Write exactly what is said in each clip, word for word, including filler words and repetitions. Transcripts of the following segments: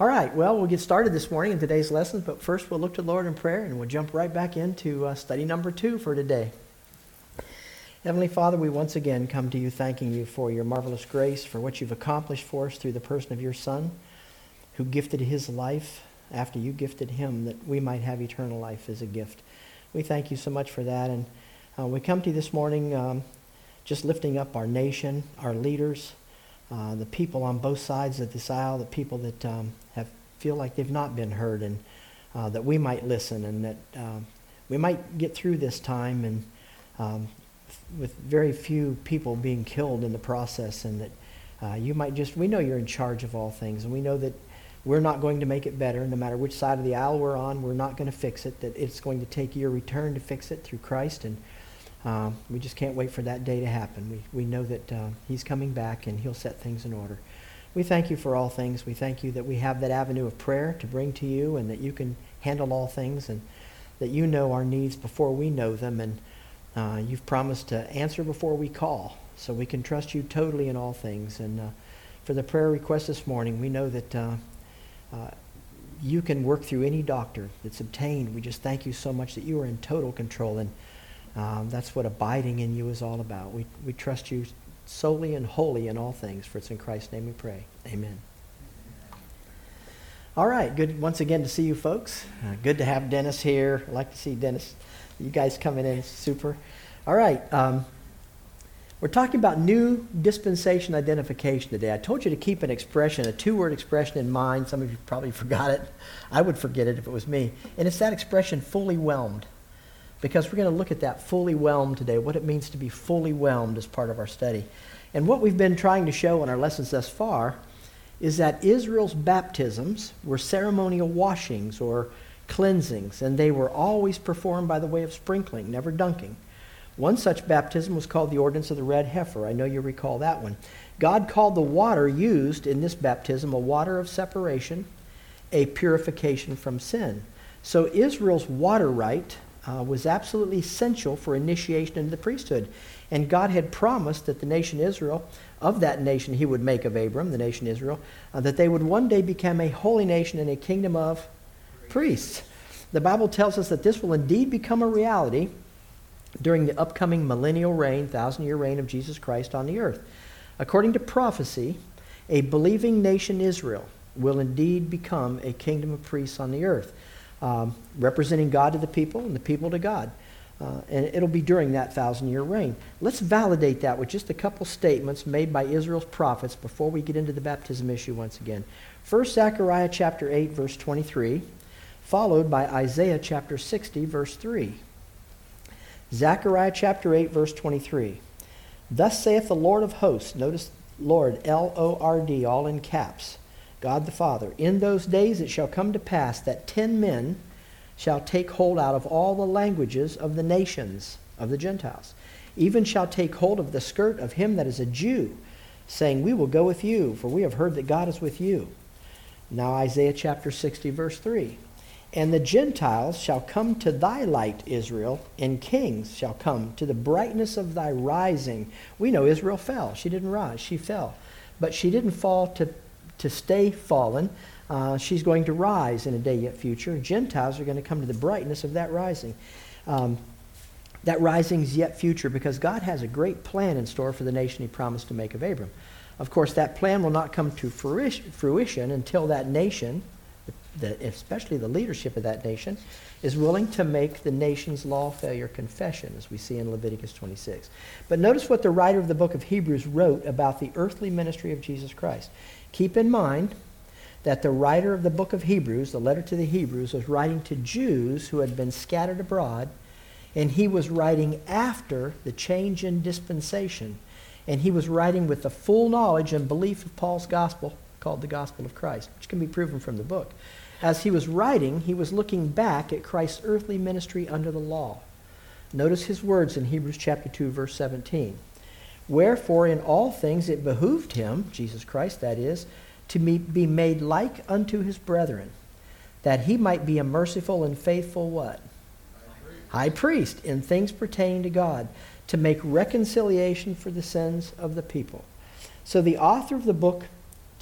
All right, well, we'll get started this morning in today's lessons, but first we'll look to the Lord in prayer, and we'll jump right back into uh, study number two for today. Heavenly Father, we once again come to you thanking you for your marvelous grace, for what you've accomplished for us through the person of your Son, who gifted his life after you gifted him, that we might have eternal life as a gift. We thank you so much for that, and uh, we come to you this morning um, just lifting up our nation, our leaders, uh, the people on both sides of this aisle, the people that um, have feel like they've not been heard, and uh, that we might listen, and that um, we might get through this time and um, with very few people being killed in the process, and that uh, you might just, we know you're in charge of all things, and we know that we're not going to make it better. No matter which side of the aisle we're on, we're not going to fix it, that it's going to take your return to fix it through Christ, and uh, we just can't wait for that day to happen. We, we know that uh, he's coming back, and he'll set things in order. We thank you for all things. We thank you that we have that avenue of prayer to bring to you, and that you can handle all things, and that you know our needs before we know them, and Uh, you've promised to answer before we call, so we can trust you totally in all things. And uh, for the prayer request this morning, we know that uh, uh, you can work through any doctor that's obtained. We just thank you so much that you are in total control, and um, that's what abiding in you is all about. We, we trust you solely and wholly in all things, for it's in Christ's name we pray. Amen. All right, good once again to see you folks. Uh, good to have Dennis here. I'd like to see Dennis. You guys coming in, super. All right, um, we're talking about new dispensation identification today. I told you to keep an expression, a two-word expression in mind. Some of you probably forgot it. I would forget it if it was me. And it's that expression, fully whelmed, because we're going to look at that fully whelmed today, what it means to be fully whelmed as part of our study. And what we've been trying to show in our lessons thus far is that Israel's baptisms were ceremonial washings or cleansings, and they were always performed by the way of sprinkling, never dunking. One such baptism was called the ordinance of the red heifer. I know you recall that one. God called the water used in this baptism a water of separation, a purification from sin. So Israel's water rite uh, was absolutely essential for initiation into the priesthood. And God had promised that the nation Israel, of that nation he would make of Abram, the nation Israel, uh, that they would one day become a holy nation and a kingdom of priests. The Bible tells us that this will indeed become a reality during the upcoming millennial reign, thousand-year reign of Jesus Christ on the earth. According to prophecy, a believing nation Israel will indeed become a kingdom of priests on the earth, um, representing God to the people and the people to God. Uh, and it'll be during that thousand-year reign. Let's validate that with just a couple statements made by Israel's prophets before we get into the baptism issue once again. First, Zechariah chapter eight, verse twenty-three. Followed by Isaiah chapter sixty, verse three. Zechariah chapter eight, verse twenty-three. Thus saith the Lord of hosts. Notice Lord, L O R D, all in caps. God the Father. In those days it shall come to pass that ten men shall take hold out of all the languages of the nations of the Gentiles, even shall take hold of the skirt of him that is a Jew, saying, we will go with you, for we have heard that God is with you. Now Isaiah chapter sixty, verse three. And the Gentiles shall come to thy light, Israel, and kings shall come to the brightness of thy rising. We know Israel fell. She didn't rise. She fell. But she didn't fall to, to stay fallen. Uh, she's going to rise in a day yet future. Gentiles are going to come to the brightness of that rising. Um, that rising is yet future, because God has a great plan in store for the nation he promised to make of Abram. Of course, that plan will not come to fruition until that nation, The, especially the leadership of that nation, is willing to make the nation's law failure confession, as we see in Leviticus twenty-six. But notice what the writer of the book of Hebrews wrote about the earthly ministry of Jesus Christ. Keep in mind that the writer of the book of Hebrews, the letter to the Hebrews, was writing to Jews who had been scattered abroad, and he was writing after the change in dispensation, and he was writing with the full knowledge and belief of Paul's gospel, called the Gospel of Christ, which can be proven from the book. As he was writing, he was looking back at Christ's earthly ministry under the law. Notice his words in Hebrews chapter two, verse seventeen. Wherefore in all things it behooved him, Jesus Christ that is, to be made like unto his brethren, that he might be a merciful and faithful what? High priest. High priest in things pertaining to God, to make reconciliation for the sins of the people. So the author of the book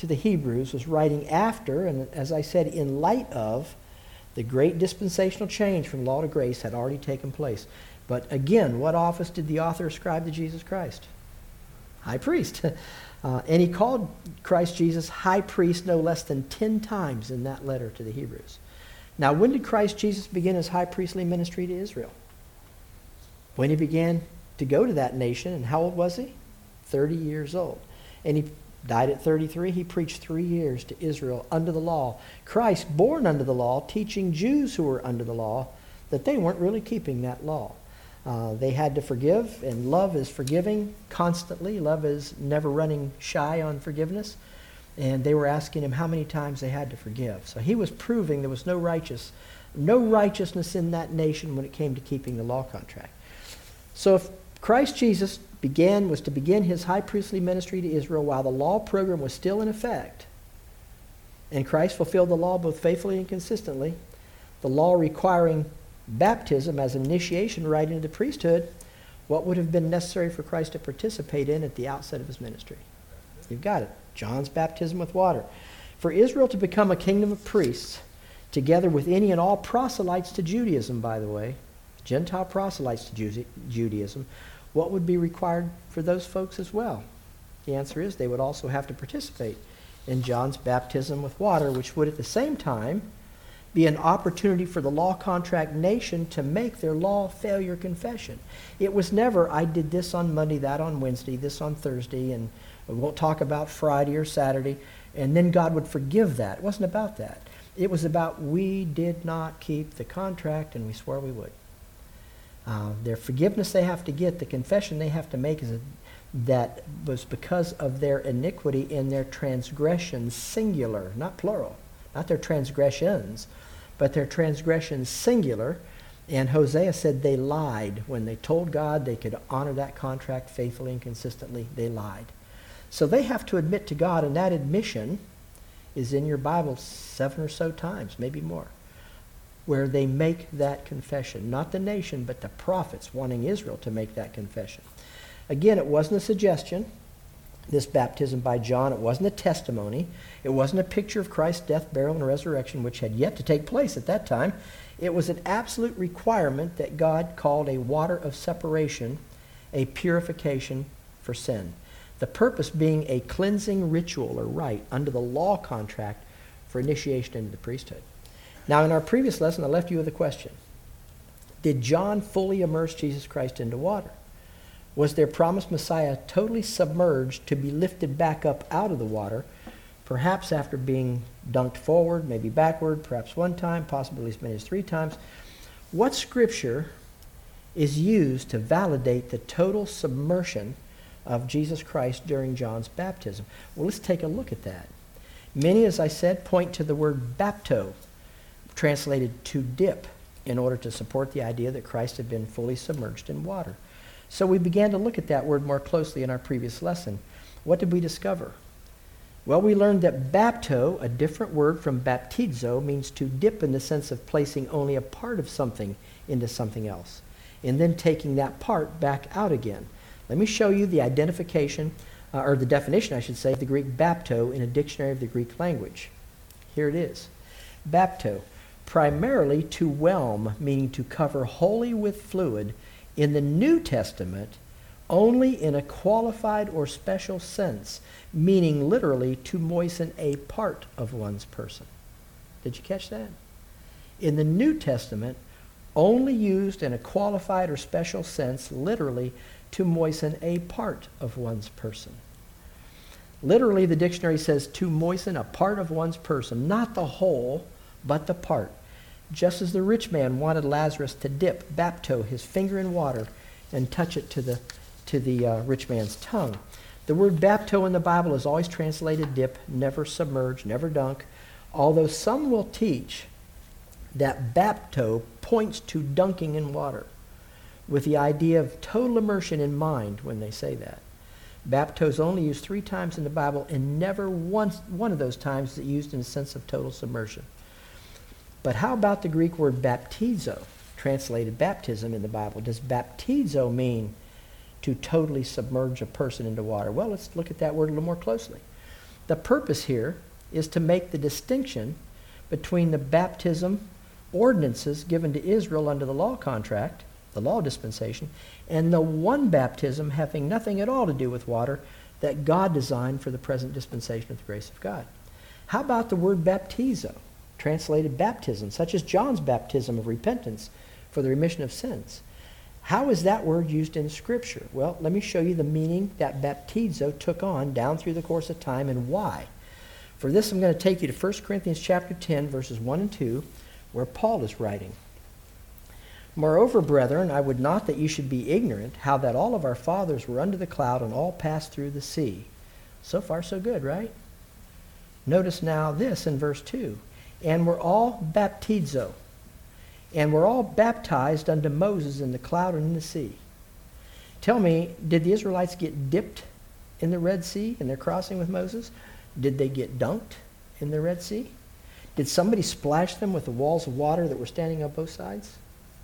to the Hebrews was writing after, and as I said, in light of, the great dispensational change from law to grace had already taken place. But again, what office did the author ascribe to Jesus Christ? High priest. Uh, and he called Christ Jesus high priest no less than ten times in that letter to the Hebrews. Now, when did Christ Jesus begin his high priestly ministry to Israel? When he began to go to that nation, and how old was he? thirty years old. And he died at thirty-three. He preached three years to Israel under the law. Christ, born under the law, teaching Jews who were under the law that they weren't really keeping that law. Uh, they had to forgive, and love is forgiving constantly. Love is never running shy on forgiveness. And they were asking him how many times they had to forgive. So he was proving there was no righteous, no righteousness in that nation when it came to keeping the law contract. So if Christ Jesus began was to begin his high priestly ministry to Israel while the law program was still in effect, and Christ fulfilled the law both faithfully and consistently, the law requiring baptism as an initiation right into the priesthood, what would have been necessary for Christ to participate in at the outset of his ministry? You've got it. John's baptism with water. For Israel to become a kingdom of priests, together with any and all proselytes to Judaism, by the way, Gentile proselytes to Ju- Judaism, what would be required for those folks as well? The answer is they would also have to participate in John's baptism with water, which would at the same time be an opportunity for the law contract nation to make their law failure confession. It was never, I did this on Monday, that on Wednesday, this on Thursday, and we won't talk about Friday or Saturday, and then God would forgive that. It wasn't about that. It was about we did not keep the contract, and we swore we would. Uh, their forgiveness they have to get, the confession they have to make is a, that was because of their iniquity in their transgressions, singular, not plural, not their transgressions, but their transgressions, singular. And Hosea said they lied. When they told God they could honor that contract faithfully and consistently, they lied. So they have to admit to God, and that admission is in your Bible seven or so times, maybe more, where they make that confession. Not the nation, but the prophets wanting Israel to make that confession. Again, it wasn't a suggestion, this baptism by John. It wasn't a testimony. It wasn't a picture of Christ's death, burial, and resurrection, which had yet to take place at that time. It was an absolute requirement that God called a water of separation, a purification for sin. The purpose being a cleansing ritual or rite under the law contract for initiation into the priesthood. Now, in our previous lesson, I left you with a question. Did John fully immerse Jesus Christ into water? Was their promised Messiah totally submerged to be lifted back up out of the water, perhaps after being dunked forward, maybe backward, perhaps one time, possibly as many as three times? What scripture is used to validate the total submersion of Jesus Christ during John's baptism? Well, let's take a look at that. Many, as I said, point to the word bapto, translated to dip, in order to support the idea that Christ had been fully submerged in water. So we began to look at that word more closely in our previous lesson. What did we discover? Well, we learned that bapto, a different word from baptizo, means to dip in the sense of placing only a part of something into something else, and then taking that part back out again. Let me show you the identification, uh, or the definition, I should say, of the Greek bapto in a dictionary of the Greek language. Here it is. Bapto, primarily to whelm, meaning to cover wholly with fluid, in the New Testament, only in a qualified or special sense, meaning literally to moisten a part of one's person. Did you catch that? In the New Testament, only used in a qualified or special sense, literally to moisten a part of one's person. Literally, the dictionary says to moisten a part of one's person, not the whole, but the part. Just as the rich man wanted Lazarus to dip, bapto, his finger in water and touch it to the, to the uh, rich man's tongue. The word bapto in the Bible is always translated dip, never submerge, never dunk, although some will teach that bapto points to dunking in water, with the idea of total immersion in mind when they say that. Bapto is only used three times in the Bible, and never once one of those times is it used in a sense of total submersion. But how about the Greek word baptizo, translated baptism in the Bible? Does baptizo mean to totally submerge a person into water? Well, let's look at that word a little more closely. The purpose here is to make the distinction between the baptism ordinances given to Israel under the law contract, the law dispensation, and the one baptism having nothing at all to do with water that God designed for the present dispensation of the grace of God. How about the word baptizo, translated baptism, such as John's baptism of repentance for the remission of sins? How is that word used in Scripture? Well, let me show you the meaning that baptizo took on down through the course of time and why. For this, I'm going to take you to First Corinthians chapter ten, verses one and two, where Paul is writing. Moreover, brethren, I would not that you should be ignorant how that all of our fathers were under the cloud and all passed through the sea. So far, so good, right? Notice now this in verse two. And we're all baptizo. And we're all baptized unto Moses in the cloud and in the sea. Tell me, did the Israelites get dipped in the Red Sea in their crossing with Moses? Did they get dunked in the Red Sea? Did somebody splash them with the walls of water that were standing on both sides?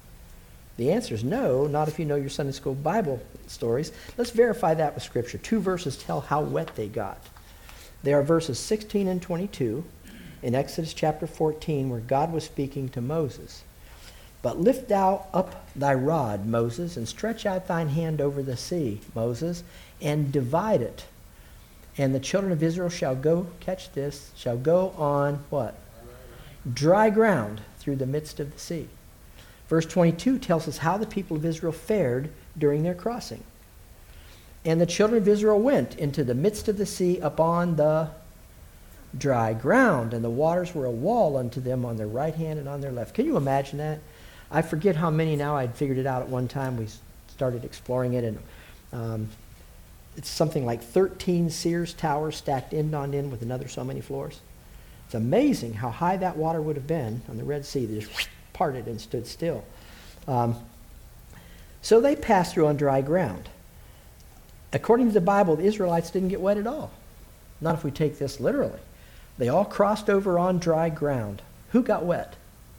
The answer is no, not if you know your Sunday school Bible stories. Let's verify that with Scripture. Two verses tell how wet they got. They are verses sixteen and twenty-two in Exodus chapter fourteen, where God was speaking to Moses. But lift thou up thy rod, Moses, and stretch out thine hand over the sea, Moses, and divide it. And the children of Israel shall go, catch this, shall go on what? Dry ground through the midst of the sea. Verse twenty-two tells us how the people of Israel fared during their crossing. And the children of Israel went into the midst of the sea upon the dry ground, and the waters were a wall unto them on their right hand and on their left. Can you imagine that? I forget how many now. I'd figured it out at one time. We started exploring it, and um, it's something like thirteen Sears towers stacked end on end with another so many floors. It's amazing how high that water would have been on the Red Sea. They just parted and stood still. Um, so they passed through on dry ground. According to the Bible, the Israelites didn't get wet at all. Not if we take this literally. They all crossed over on dry ground. Who got wet?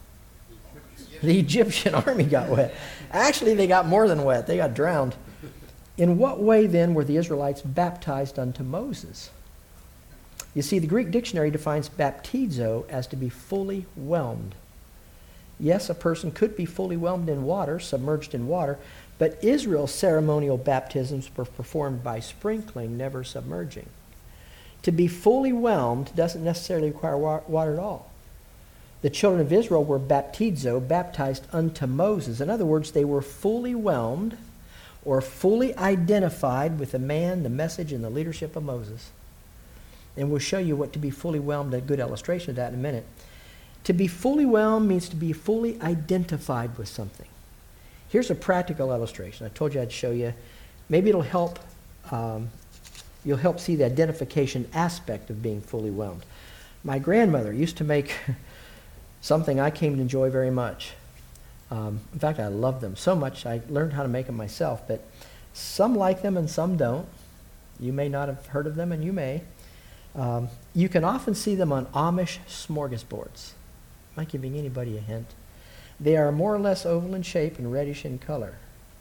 The Egyptian army got wet. Actually, they got more than wet. They got drowned. In what way, then, were the Israelites baptized unto Moses? You see, the Greek dictionary defines baptizo as to be fully whelmed. Yes, a person could be fully whelmed in water, submerged in water, but Israel's ceremonial baptisms were performed by sprinkling, never submerging. To be fully whelmed doesn't necessarily require wa- water at all. The children of Israel were baptizo, baptized unto Moses. In other words, they were fully whelmed or fully identified with the man, the message, and the leadership of Moses. And we'll show you what to be fully whelmed, a good illustration of that in a minute. To be fully whelmed means to be fully identified with something. Here's a practical illustration. I told you I'd show you. Maybe it'll help, um, you'll help see the identification aspect of being fully whelmed. My grandmother used to make something I came to enjoy very much. Um, in fact, I love them so much I learned how to make them myself, but some like them and some don't. You may not have heard of them, and you may. Um, you can often see them on Amish smorgasbords. Not giving anybody a hint. They are more or less oval in shape and reddish in color.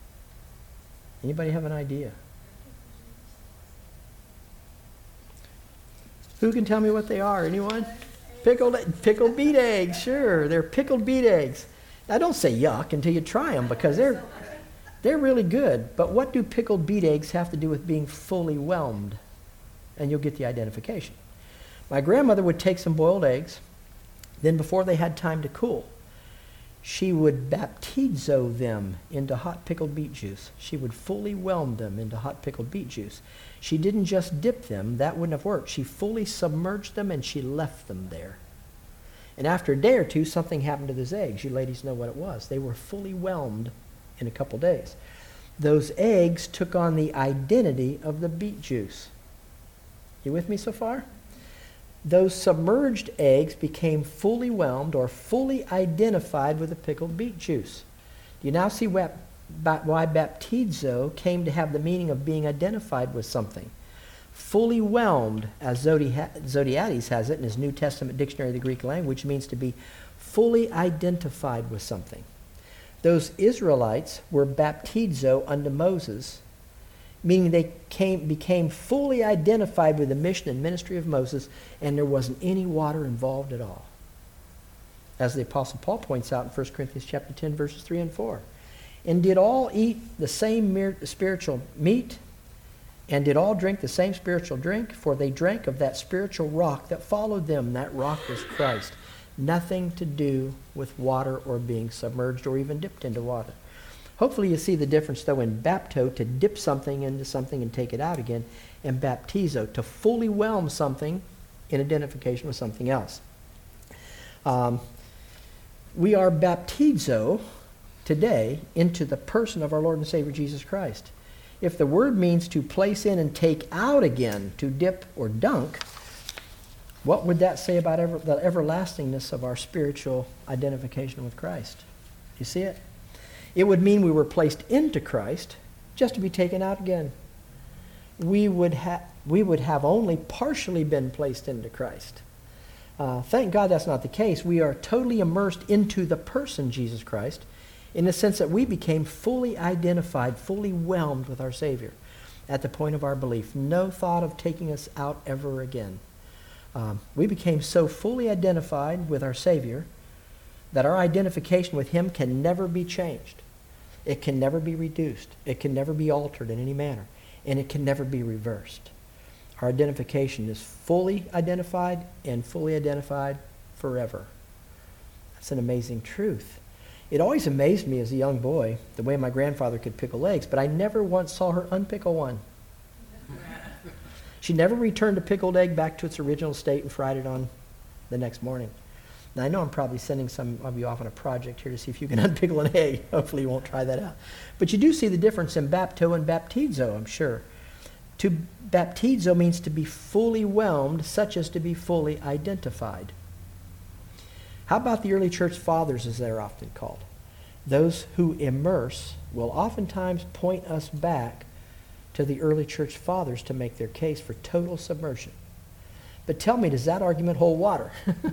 Anybody have an idea? Who can tell me what they are? Anyone? Pickled, pickled beet eggs, sure. They're pickled beet eggs. Now don't say yuck until you try them, because they're, they're really good. But what do pickled beet eggs have to do with being fully whelmed? And you'll get the identification. My grandmother would take some boiled eggs, then before they had time to cool, she would baptizo them into hot pickled beet juice. She would fully whelm them into hot pickled beet juice. She didn't just dip them. That wouldn't have worked. She fully submerged them and she left them there. And after a day or two, something happened to those eggs. You ladies know what it was. They were fully whelmed in a couple days. Those eggs took on the identity of the beet juice. You with me so far? Those submerged eggs became fully whelmed or fully identified with the pickled beet juice. Do you now see why baptizo came to have the meaning of being identified with something? Fully whelmed, as Zodiates has it in his New Testament Dictionary of the Greek Language, means to be fully identified with something. Those Israelites were baptizo unto Moses, meaning they came, became fully identified with the mission and ministry of Moses, and there wasn't any water involved at all. As the Apostle Paul points out in First Corinthians chapter ten, verses three and four. And did all eat the same mere, spiritual meat, and did all drink the same spiritual drink? For they drank of that spiritual rock that followed them. That rock was Christ. Nothing to do with water or being submerged or even dipped into water. Hopefully you see the difference, though, in bapto, to dip something into something and take it out again, and baptizo, to fully whelm something in identification with something else. Um, we are baptizo today into the person of our Lord and Savior Jesus Christ. If the word means to place in and take out again, to dip or dunk, what would that say about ever, the everlastingness of our spiritual identification with Christ? You see it? It would mean we were placed into Christ just to be taken out again. We would, ha- we would have only partially been placed into Christ. Uh, thank God that's not the case. We are totally immersed into the person Jesus Christ, in the sense that we became fully identified, fully whelmed with our Savior at the point of our belief. No thought of taking us out ever again. Um, we became so fully identified with our Savior that our identification with Him can never be changed. It can never be reduced. It can never be altered in any manner. And it can never be reversed. Our identification is fully identified and fully identified forever. That's an amazing truth. It always amazed me as a young boy the way my grandfather could pickle eggs, but I never once saw her unpickle one. She never returned a pickled egg back to its original state and fried it on the next morning. Now, I know I'm probably sending some of you off on a project here to see if you can unpickle an egg. Hopefully you won't try that out. But you do see the difference in bapto and baptizo, I'm sure. To baptizo means to be fully whelmed, such as to be fully identified. How about the early church fathers, as they're often called? Those who immerse will oftentimes point us back to the early church fathers to make their case for total submersion. But tell me, does that argument hold water?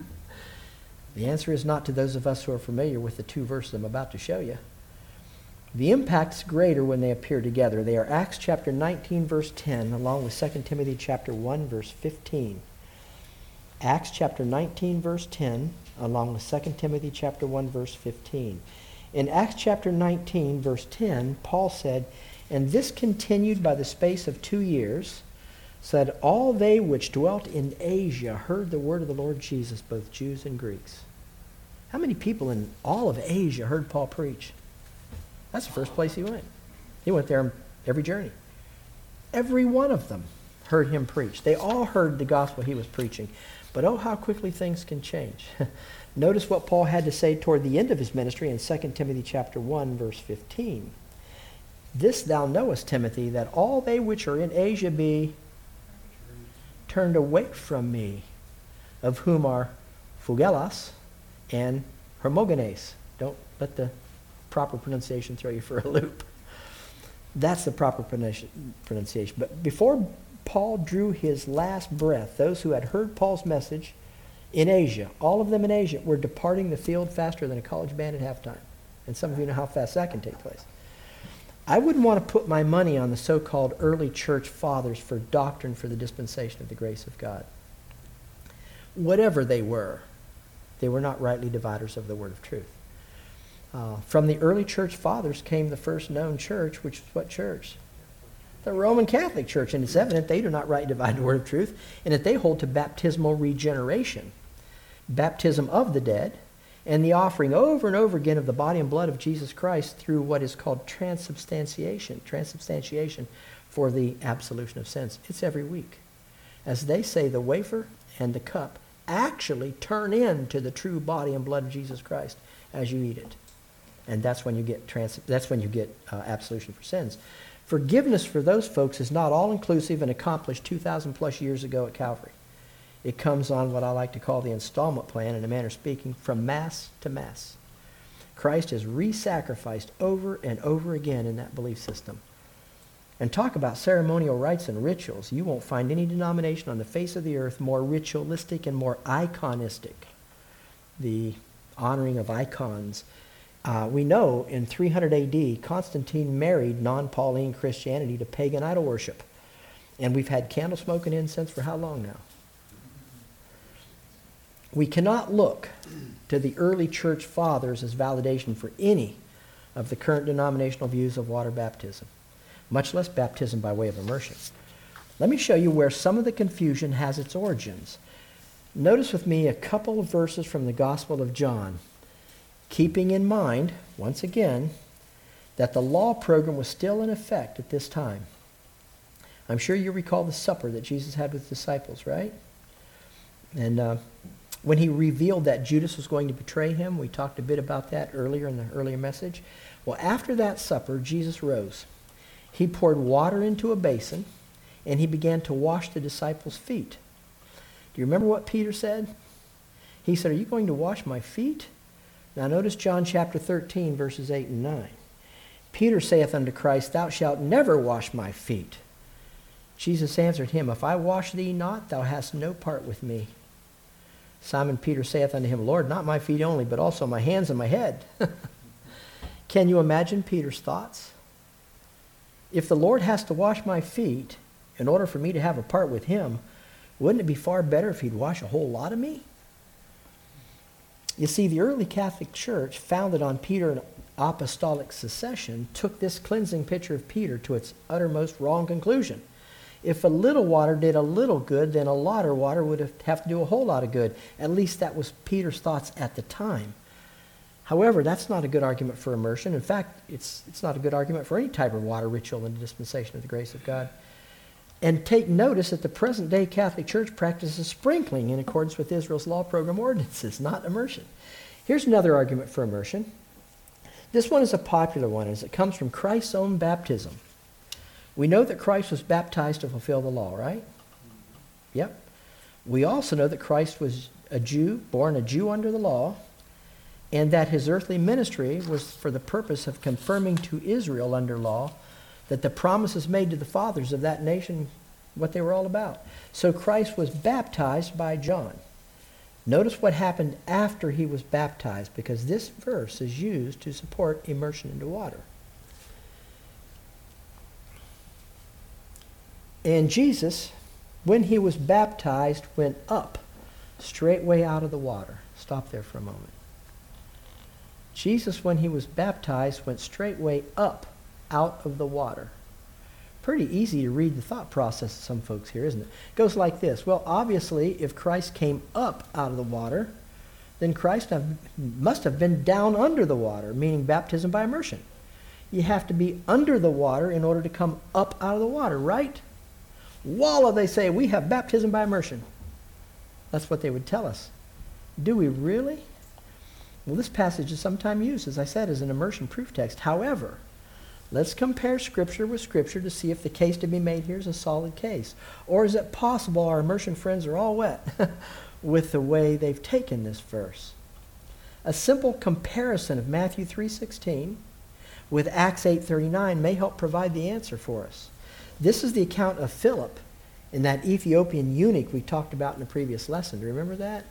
The answer is not to those of us who are familiar with the two verses I'm about to show you. The impact's greater when they appear together. They are Acts chapter nineteen, verse ten, along with Second Timothy chapter one, verse fifteen. Acts chapter nineteen, verse ten, along with Second Timothy chapter one, verse fifteen. In Acts chapter nineteen, verse ten, Paul said, "And this continued by the space of two years, so that all they which dwelt in Asia heard the word of the Lord Jesus, both Jews and Greeks." How many people in all of Asia heard Paul preach? That's the first place he went. He went there every journey. Every one of them heard him preach. They all heard the gospel he was preaching. But oh, how quickly things can change. Notice what Paul had to say toward the end of his ministry in Second Timothy chapter one, verse fifteen. "This thou knowest, Timothy, that all they which are in Asia be turned away from me, of whom are Phygelus and Hermogenes." Don't let the proper pronunciation throw you for a loop. That's the proper pronunciation. But before Paul drew his last breath, those who had heard Paul's message in Asia, all of them in Asia, were departing the field faster than a college band at halftime. And some of you know how fast that can take place. I wouldn't want to put my money on the so-called early church fathers for doctrine for the dispensation of the grace of God. Whatever they were, they were not rightly dividers of the word of truth. Uh, from the early church fathers came the first known church, which was what church? The Roman Catholic Church. And it's evident they do not rightly divide the word of truth, and that they hold to baptismal regeneration, baptism of the dead, and the offering over and over again of the body and blood of Jesus Christ through what is called transubstantiation, transubstantiation for the absolution of sins. It's every week. As they say, the wafer and the cup actually turn into the true body and blood of Jesus Christ as you eat it. And that's when you get trans, that's when you get uh, absolution for sins. Forgiveness for those folks is not all-inclusive and accomplished two thousand plus years ago at Calvary. It comes on what I like to call the installment plan, in a manner of speaking, from mass to mass. Christ is re-sacrificed over and over again in that belief system. And talk about ceremonial rites and rituals. You won't find any denomination on the face of the earth more ritualistic and more iconistic. The honoring of icons Uh, we know in three hundred A D, Constantine married non-Pauline Christianity to pagan idol worship. And we've had candle smoke and incense for how long now? We cannot look to the early church fathers as validation for any of the current denominational views of water baptism, much less baptism by way of immersion. Let me show you where some of the confusion has its origins. Notice with me a couple of verses from the Gospel of John, keeping in mind, once again, that the law program was still in effect at this time. I'm sure you recall the supper that Jesus had with the disciples, right? And uh, when he revealed that Judas was going to betray him, we talked a bit about that earlier in the earlier message. Well, after that supper, Jesus rose. He poured water into a basin, and he began to wash the disciples' feet. Do you remember what Peter said? He said, "Are you going to wash my feet?" Now notice John chapter thirteen, verses eight and nine. Peter saith unto Christ, "Thou shalt never wash my feet." Jesus answered him, "If I wash thee not, thou hast no part with me." Simon Peter saith unto him, "Lord, not my feet only, but also my hands and my head." Can you imagine Peter's thoughts? If the Lord has to wash my feet in order for me to have a part with him, wouldn't it be far better if he'd wash a whole lot of me? You see, the early Catholic Church, founded on Peter and apostolic succession, took this cleansing picture of Peter to its uttermost wrong conclusion. If a little water did a little good, then a lot of water would have to do a whole lot of good. At least that was Peter's thoughts at the time. However, that's not a good argument for immersion. In fact, it's, it's not a good argument for any type of water ritual in the dispensation of the grace of God. And take notice that the present-day Catholic Church practices sprinkling in accordance with Israel's law program ordinances, not immersion. Here's another argument for immersion. This one is a popular one, as it comes from Christ's own baptism. We know that Christ was baptized to fulfill the law, right? Yep. We also know that Christ was a Jew, born a Jew under the law, and that his earthly ministry was for the purpose of confirming to Israel under law that the promises made to the fathers of that nation, what they were all about. So Christ was baptized by John. Notice what happened after he was baptized, because this verse is used to support immersion into water. And Jesus, when he was baptized, went up straightway out of the water. Stop there for a moment. Jesus, when he was baptized, went straightway up out of the water. Pretty easy to read the thought process of some folks here, isn't it? It goes like this. Well, obviously, if Christ came up out of the water, then Christ have, must have been down under the water, meaning baptism by immersion. You have to be under the water in order to come up out of the water, right? Walla, they say, we have baptism by immersion. That's what they would tell us. Do we really? Well, this passage is sometimes used, as I said, as an immersion proof text. However, let's compare Scripture with Scripture to see if the case to be made here is a solid case. Or is it possible our immersion friends are all wet with the way they've taken this verse? A simple comparison of Matthew three sixteen with Acts eight thirty-nine may help provide the answer for us. This is the account of Philip and that Ethiopian eunuch we talked about in the previous lesson. Do you remember that?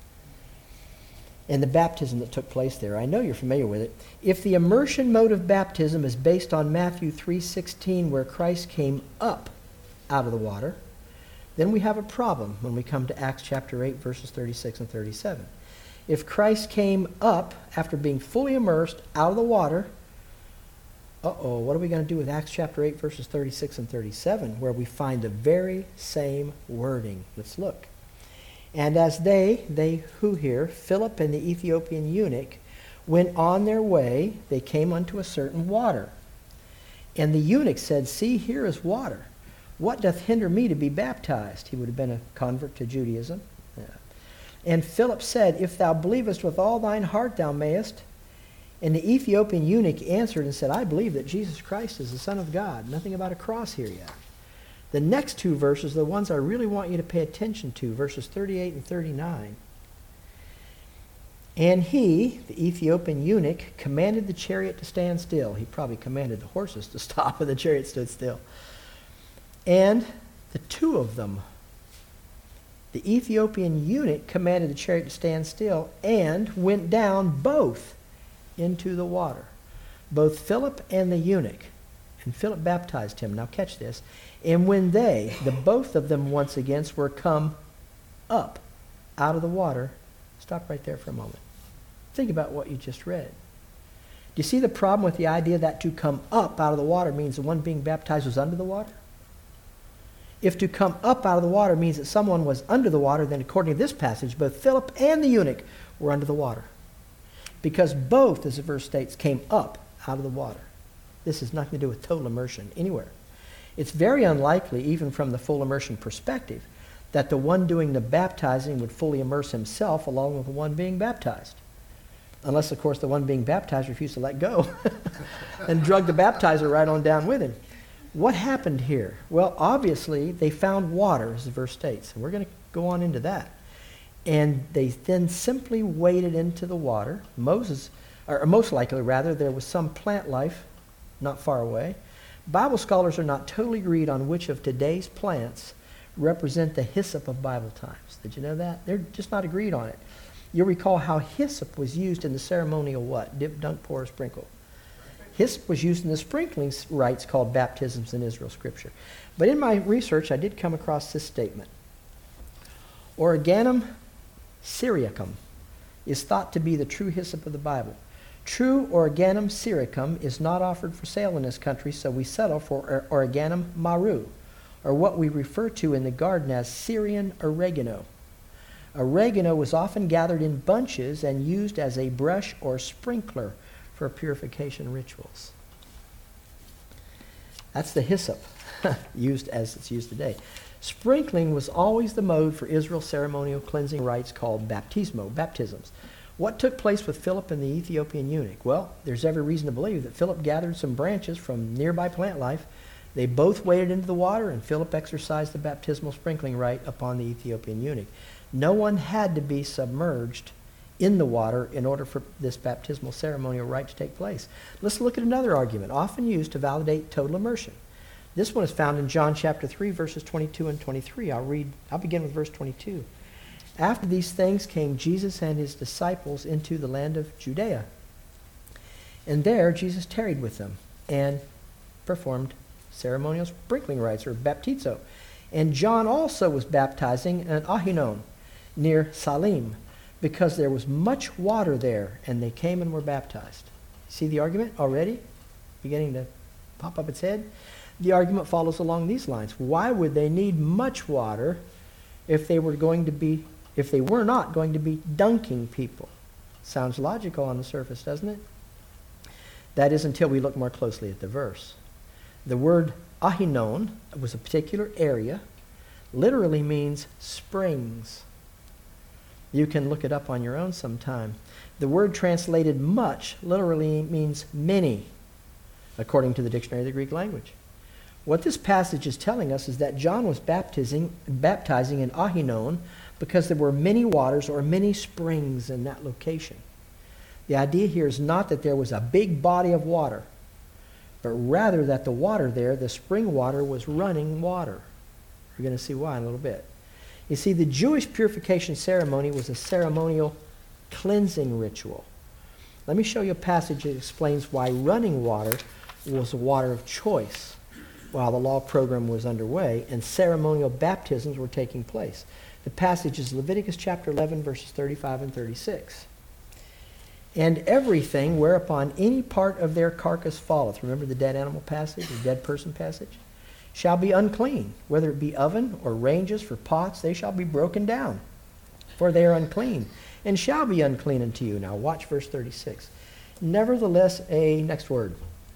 And the baptism that took place there. I know you're familiar with it. If the immersion mode of baptism is based on Matthew three sixteen, where Christ came up out of the water, then we have a problem when we come to Acts chapter eight, verses thirty-six and thirty-seven. If Christ came up after being fully immersed out of the water, uh-oh, what are we going to do with Acts chapter eight, verses thirty-six and thirty-seven, where we find the very same wording? Let's look. And as they, they who here, Philip and the Ethiopian eunuch, went on their way, they came unto a certain water. And the eunuch said, See, here is water. What doth hinder me to be baptized? He would have been a convert to Judaism. Yeah. And Philip said, If thou believest with all thine heart, thou mayest. And the Ethiopian eunuch answered and said, I believe that Jesus Christ is the Son of God. Nothing about a cross here yet. The next two verses are the ones I really want you to pay attention to, verses thirty-eight and thirty-nine. And he, the Ethiopian eunuch, commanded the chariot to stand still. He probably commanded the horses to stop, and the chariot stood still. And the two of them, the Ethiopian eunuch commanded the chariot to stand still and went down both into the water, both Philip and the eunuch. And Philip baptized him. Now catch this. And when they, the both of them once again, were come up out of the water, stop right there for a moment. Think about what you just read. Do you see the problem with the idea that to come up out of the water means the one being baptized was under the water? If to come up out of the water means that someone was under the water, then according to this passage, both Philip and the eunuch were under the water. Because both, as the verse states, came up out of the water. This has nothing to do with total immersion anywhere. It's very unlikely, even from the full immersion perspective, that the one doing the baptizing would fully immerse himself along with the one being baptized. Unless, of course, the one being baptized refused to let go and drug the baptizer right on down with him. What happened here? Well, obviously, they found water, as the verse states. And we're going to go on into that. And they then simply waded into the water. Moses, or most likely, rather, there was some plant life not far away. Bible scholars are not totally agreed on which of today's plants represent the hyssop of Bible times. Did you know that? They're just not agreed on it. You'll recall how hyssop was used in the ceremonial what? Dip, dunk, pour, sprinkle. Hyssop was used in the sprinkling rites called baptisms in Israel Scripture. But in my research, I did come across this statement. Origanum syriacum is thought to be the true hyssop of the Bible. True Origanum syriacum is not offered for sale in this country, so we settle for Origanum maru, or what we refer to in the garden as Syrian oregano. Oregano was often gathered in bunches and used as a brush or sprinkler for purification rituals. That's the hyssop used as it's used today. Sprinkling was always the mode for Israel's ceremonial cleansing rites called baptismo, baptisms. What took place with Philip and the Ethiopian eunuch? Well, there's every reason to believe that Philip gathered some branches from nearby plant life. They both waded into the water, and Philip exercised the baptismal sprinkling rite upon the Ethiopian eunuch. No one had to be submerged in the water in order for this baptismal ceremonial rite to take place. Let's look at another argument, often used to validate total immersion. This one is found in John chapter three, verses twenty-two and twenty-three. I'll read, I'll begin with verse twenty-two. After these things came Jesus and his disciples into the land of Judea. And there Jesus tarried with them and performed ceremonial sprinkling rites, or baptizo. And John also was baptizing in Ahinon, near Salim, because there was much water there, and they came and were baptized. See the argument already beginning to pop up its head? The argument follows along these lines. Why would they need much water if they were going to be, if they were not going to be dunking people? Sounds logical on the surface, doesn't it? That is until we look more closely at the verse. The word Ahinon was a particular area, literally means springs. You can look it up on your own sometime. The word translated much literally means many, according to the Dictionary of the Greek Language. What this passage is telling us is that John was baptizing, baptizing in Ahinon because there were many waters or many springs in that location. The idea here is not that there was a big body of water, but rather that the water there, the spring water, was running water. We're going to see why in a little bit. You see, the Jewish purification ceremony was a ceremonial cleansing ritual. Let me show you a passage that explains why running water was a water of choice while the law program was underway and ceremonial baptisms were taking place. The passage is Leviticus chapter eleven, verses thirty-five and thirty-six. And everything whereupon any part of their carcass falleth, remember the dead animal passage, the dead person passage, shall be unclean, whether it be oven or ranges for pots, they shall be broken down, for they are unclean, and shall be unclean unto you. Now watch verse thirty-six. Nevertheless, a, next word,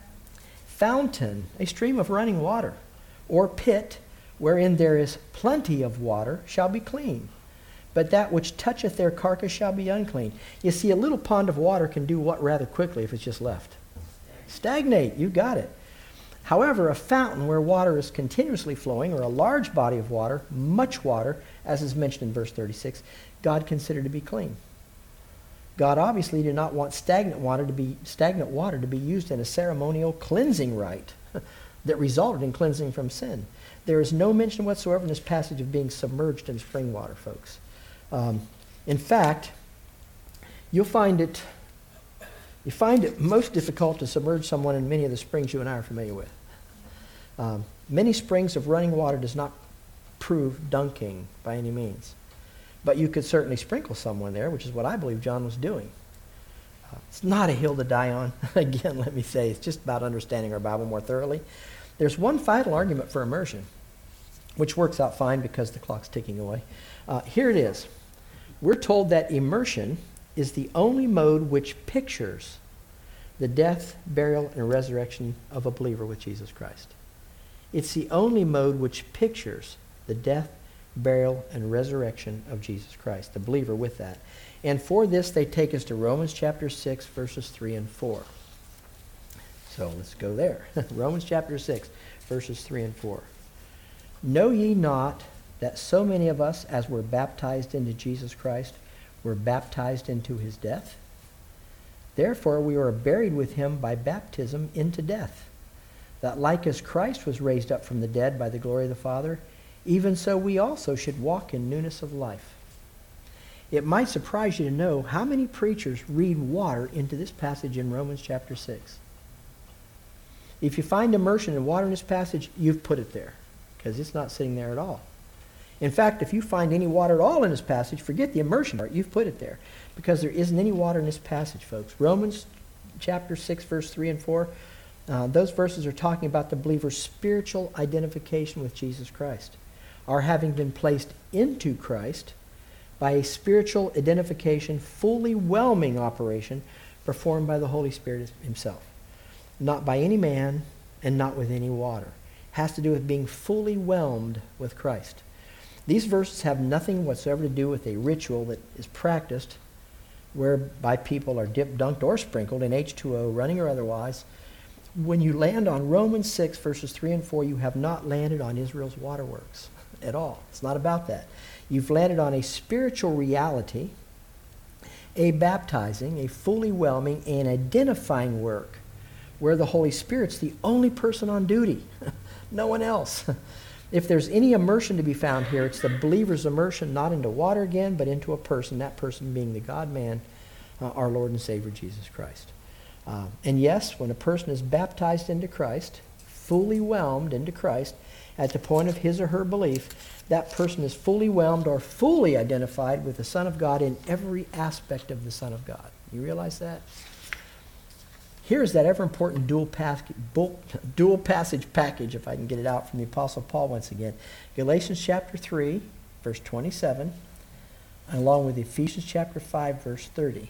fountain, a stream of running water, or pit, wherein there is plenty of water, shall be clean. But that which toucheth their carcass shall be unclean. You see, a little pond of water can do what rather quickly if it's just left? Stagnate, you got it. However, a fountain where water is continuously flowing, or a large body of water, much water, as is mentioned in verse thirty-six, God considered to be clean. God obviously did not want stagnant water to be stagnant water to be used in a ceremonial cleansing rite that resulted in cleansing from sin. There is no mention whatsoever in this passage of being submerged in spring water, folks. Um, in fact, you'll find it You find it most difficult to submerge someone in many of the springs you and I are familiar with. Um, many springs of running water does not prove dunking by any means. But you could certainly sprinkle someone there, which is what I believe John was doing. Uh, it's not a hill to die on. Again, let me say, it's just about understanding our Bible more thoroughly. There's one final argument for immersion, which works out fine because the clock's ticking away. Uh, here it is. We're told that immersion is the only mode which pictures the death, burial, and resurrection of a believer with Jesus Christ. It's the only mode which pictures the death, burial, and resurrection of Jesus Christ, the believer with that. And for this, they take us to Romans chapter six, verses three and four. So let's go there. Romans chapter six, verses three and four. Know ye not that so many of us, as were baptized into Jesus Christ, were baptized into his death? Therefore we were buried with him by baptism into death, that like as Christ was raised up from the dead by the glory of the Father, even so we also should walk in newness of life. It might surprise you to know how many preachers read water into this passage in Romans chapter six. If you find immersion in water in this passage, you've put it there, because it's not sitting there at all. In fact, if you find any water at all in this passage, forget the immersion part, you've put it there, because there isn't any water in this passage, folks. Romans chapter six, verse three and four, uh, those verses are talking about the believer's spiritual identification with Jesus Christ, our having been placed into Christ by a spiritual identification, fully whelming operation performed by the Holy Spirit himself. Not by any man and not with any water. It has to do with being fully whelmed with Christ. These verses have nothing whatsoever to do with a ritual that is practiced whereby people are dipped, dunked, or sprinkled in H two O, running or otherwise. When you land on Romans six, verses three and four, you have not landed on Israel's waterworks at all. It's not about that. You've landed on a spiritual reality, a baptizing, a fully whelming, and identifying work where the Holy Spirit's the only person on duty, no one else. If there's any immersion to be found here, it's the believer's immersion not into water again, but into a person, that person being the God-man, uh, our Lord and Savior Jesus Christ. Uh, and yes, when a person is baptized into Christ, fully whelmed into Christ, at the point of his or her belief, that person is fully whelmed or fully identified with the Son of God in every aspect of the Son of God. You realize that? Here's that ever-important dual, pas- dual passage package, if I can get it out from the Apostle Paul once again. Galatians chapter three, verse twenty-seven, along with Ephesians chapter five, verse thirty.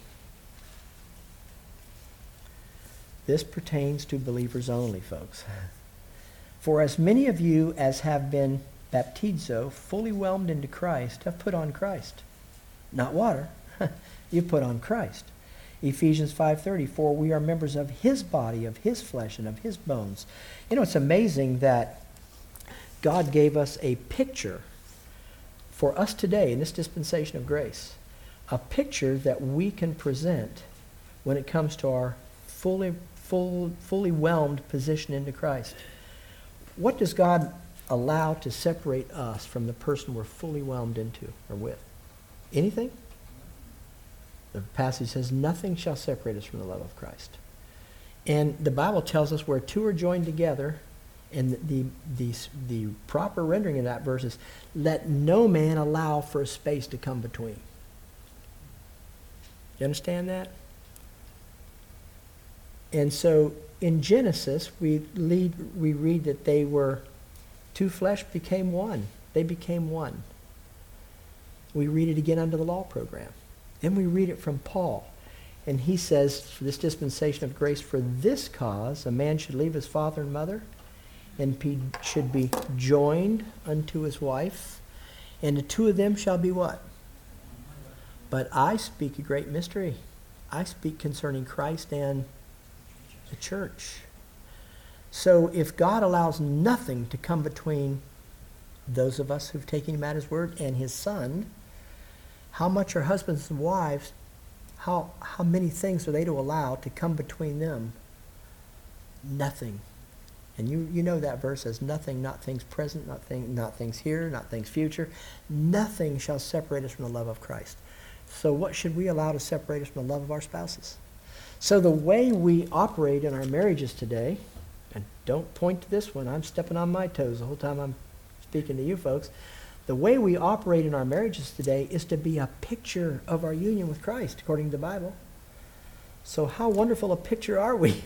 This pertains to believers only, folks. For as many of you as have been baptizo, fully whelmed into Christ, have put on Christ. Not water. You've put on Christ. Ephesians five thirty, for we are members of his body, of his flesh, and of his bones. You know, it's amazing that God gave us a picture for us today in this dispensation of grace, a picture that we can present when it comes to our fully, full, fully whelmed position into Christ. What does God allow to separate us from the person we're fully whelmed into or with? Anything? The passage says, nothing shall separate us from the love of Christ. And the Bible tells us where two are joined together, and the, the, the proper rendering of that verse is, let no man allow for a space to come between. You understand that? And so in Genesis, we, lead, we read that they were, two flesh became one. They became one. We read it again under the law program. Then we read it from Paul. And he says, for this dispensation of grace, for this cause, a man should leave his father and mother, and be, should be joined unto his wife, and the two of them shall be what? But I speak a great mystery. I speak concerning Christ and the church. So if God allows nothing to come between those of us who've taken him at his word and his Son, how much are husbands and wives, how, how many things are they to allow to come between them? Nothing. And you, you know that verse says, nothing, not things present, not, thing, not things here, not things future. Nothing shall separate us from the love of Christ. So what should we allow to separate us from the love of our spouses? So the way we operate in our marriages today, and don't point to this one, I'm stepping on my toes the whole time I'm speaking to you folks. The way we operate in our marriages today is to be a picture of our union with Christ, according to the Bible. So how wonderful a picture are we?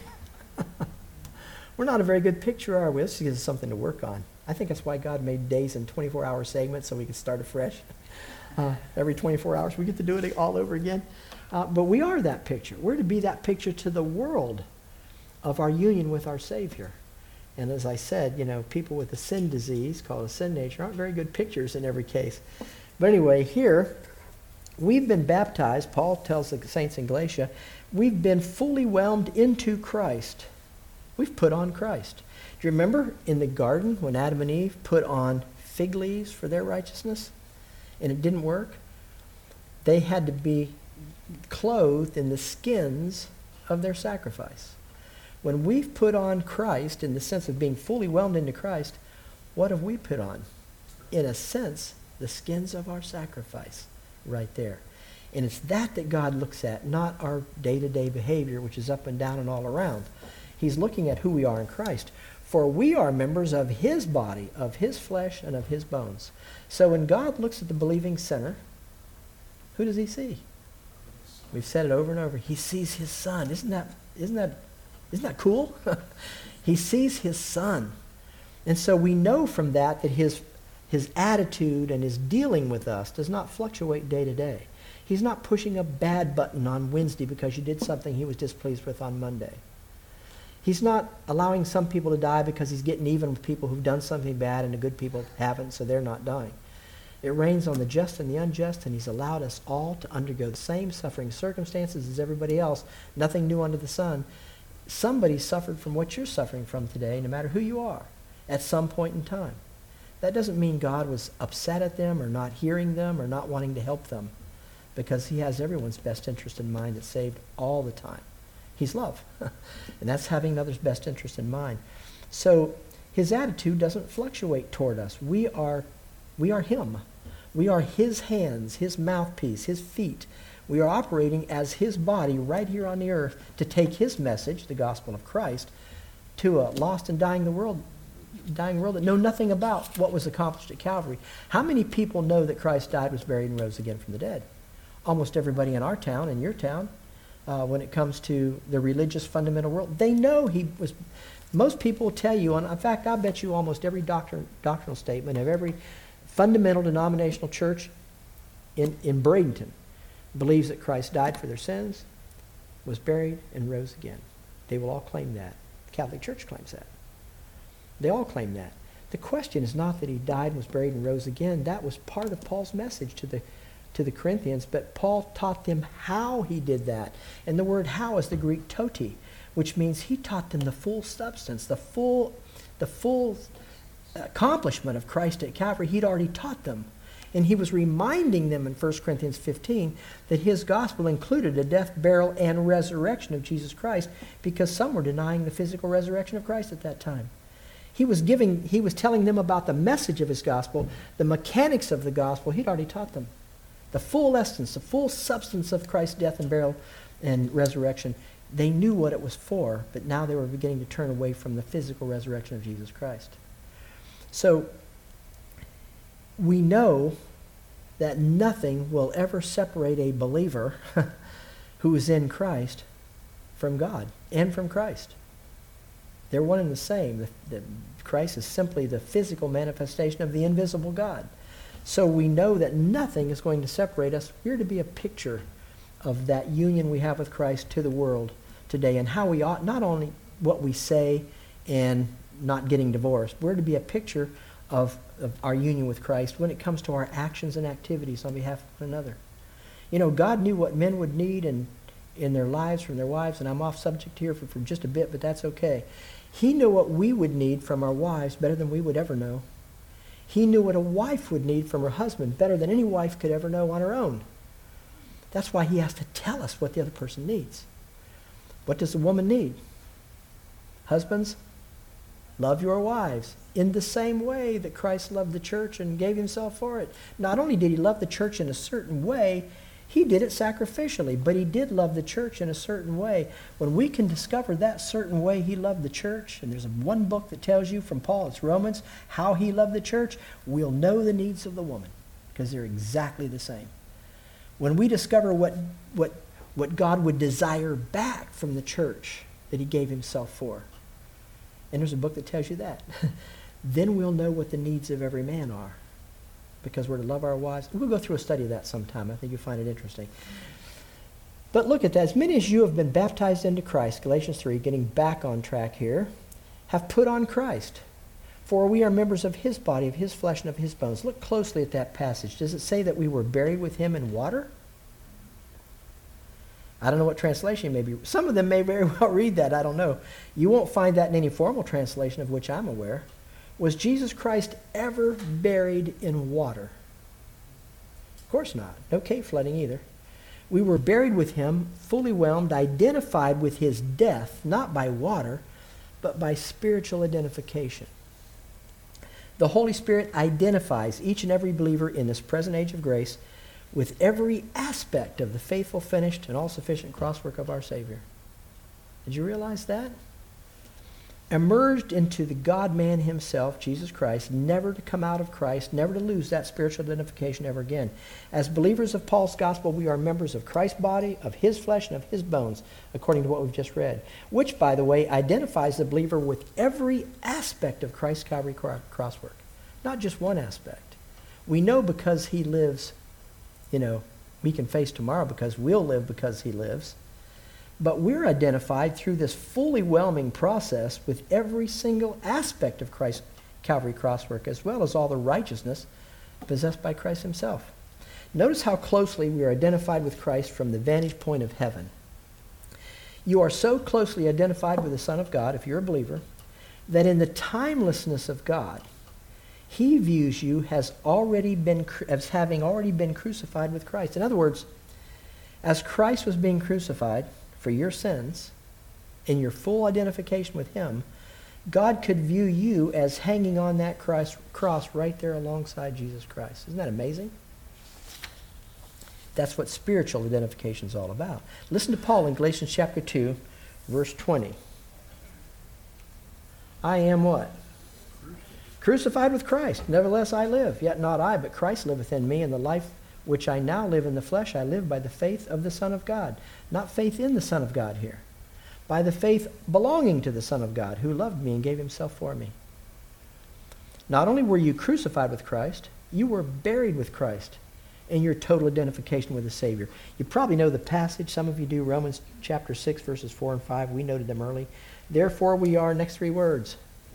We're not a very good picture, are we? This gives us something to work on. I think that's why God made days in twenty-four hour segments so we can start afresh. Uh, every twenty-four hours we get to do it all over again. Uh, but we are that picture. We're to be that picture to the world of our union with our Savior. And as I said, you know, people with a sin disease, called a sin nature, aren't very good pictures in every case. But anyway, here, we've been baptized, Paul tells the saints in Galatia, we've been fully whelmed into Christ. We've put on Christ. Do you remember in the garden when Adam and Eve put on fig leaves for their righteousness and it didn't work? They had to be clothed in the skins of their sacrifice. When we've put on Christ in the sense of being fully whelmed into Christ, what have we put on? In a sense, the skins of our sacrifice right there. And it's that that God looks at, not our day-to-day behavior, which is up and down and all around. He's looking at who we are in Christ. For we are members of his body, of his flesh, and of his bones. So when God looks at the believing sinner, who does he see? We've said it over and over. He sees his son. Isn't that, isn't that, isn't that cool? He sees his son. And so we know from that that his, his attitude and his dealing with us does not fluctuate day to day. He's not pushing a bad button on Wednesday because you did something he was displeased with on Monday. He's not allowing some people to die because he's getting even with people who've done something bad and the good people haven't, so they're not dying. It rains on the just and the unjust, and he's allowed us all to undergo the same suffering circumstances as everybody else. Nothing new under the sun. Somebody suffered from what you're suffering from today, no matter who you are, at some point in time. That doesn't mean God was upset at them or not hearing them or not wanting to help them, because he has everyone's best interest in mind that's saved all the time. He's love. And that's having another's best interest in mind. So his attitude doesn't fluctuate toward us. We are, we are him. We are his hands, his mouthpiece, his feet. We are operating as his body right here on the earth to take his message, the gospel of Christ, to a lost and dying the world, dying world that know nothing about what was accomplished at Calvary. How many people know that Christ died, was buried, and rose again from the dead? Almost everybody in our town, in your town. Uh, when it comes to the religious fundamental world. They know he was, most people will tell you, and in fact, I bet you almost every doctrin, doctrinal statement of every fundamental denominational church in, in Bradenton believes that Christ died for their sins, was buried, and rose again. They will all claim that. The Catholic Church claims that. They all claim that. The question is not that he died, was buried, and rose again. That was part of Paul's message to the to the Corinthians, but Paul taught them how he did that. And the word how is the Greek toti, which means he taught them the full substance, the full, the full accomplishment of Christ at Calvary. He'd already taught them. And he was reminding them in First Corinthians fifteen that his gospel included a death, burial, and resurrection of Jesus Christ, because some were denying the physical resurrection of Christ at that time. He was giving, he was telling them about the message of his gospel, the mechanics of the gospel. He'd already taught them. The full essence, the full substance of Christ's death and burial and resurrection. They knew what it was for, but now they were beginning to turn away from the physical resurrection of Jesus Christ. So we know that nothing will ever separate a believer who is in Christ from God and from Christ. They're one and the same. The, the, Christ is simply the physical manifestation of the invisible God. So we know that nothing is going to separate us. We're to be a picture of that union we have with Christ to the world today, and how we ought, not only what we say and not getting divorced, we're to be a picture of, of our union with Christ when it comes to our actions and activities on behalf of one another. You know, God knew what men would need in, in their lives from their wives, and I'm off subject here for, for just a bit, but that's okay. He knew what we would need from our wives better than we would ever know. He knew what a wife would need from her husband better than any wife could ever know on her own. That's why he has to tell us what the other person needs. What does a woman need? Husbands, love your wives in the same way that Christ loved the church and gave himself for it. Not only did he love the church in a certain way, He did it sacrificially, but he did love the church in a certain way. When we can discover that certain way he loved the church, and there's one book that tells you from Paul, it's Romans, how he loved the church, we'll know the needs of the woman, because they're exactly the same. When we discover what, what, what God would desire back from the church that he gave himself for, and there's a book that tells you that, then we'll know what the needs of every man are, because we're to love our wives. We'll go through a study of that sometime. I think you'll find it interesting. But look at that. As many as you have been baptized into Christ, Galatians three, getting back on track here, have put on Christ. For we are members of his body, of his flesh, and of his bones. Look closely at that passage. Does it say that we were buried with him in water? I don't know what translation may be. Some of them may very well read that. I don't know. You won't find that in any formal translation of which I'm aware. Was Jesus Christ ever buried in water? Of course not. No cave flooding either. We were buried with him, fully whelmed, identified with his death, not by water, but by spiritual identification. The Holy Spirit identifies each and every believer in this present age of grace with every aspect of the faithful, finished, and all-sufficient crosswork of our Savior. Did you realize that? Emerged into the God-man himself, Jesus Christ, never to come out of Christ, never to lose that spiritual identification ever again. As believers of Paul's gospel, we are members of Christ's body, of his flesh, and of his bones, according to what we've just read, which, by the way, identifies the believer with every aspect of Christ's Calvary crosswork, not just one aspect. We know because he lives, you know, we can face tomorrow because we'll live because he lives. But we're identified through this fully whelming process with every single aspect of Christ's Calvary crosswork, as well as all the righteousness possessed by Christ himself. Notice how closely we are identified with Christ from the vantage point of heaven. You are so closely identified with the Son of God, if you're a believer, that in the timelessness of God, he views you as already been as having already been crucified with Christ. In other words, as Christ was being crucified for your sins, in your full identification with him, God could view you as hanging on that cross, cross right there alongside Jesus Christ. Isn't that amazing? That's what spiritual identification is all about. Listen to Paul in Galatians chapter two, verse twenty. I am what? Crucified with Christ. Nevertheless I live, yet not I, but Christ liveth in me, and the life which I now live in the flesh, I live by the faith of the Son of God. Not faith in the Son of God here. By the faith belonging to the Son of God, who loved me and gave himself for me. Not only were you crucified with Christ, you were buried with Christ in your total identification with the Savior. You probably know the passage. Some of you do. Romans chapter six, verses four and five. We noted them early. Therefore we are, next three words,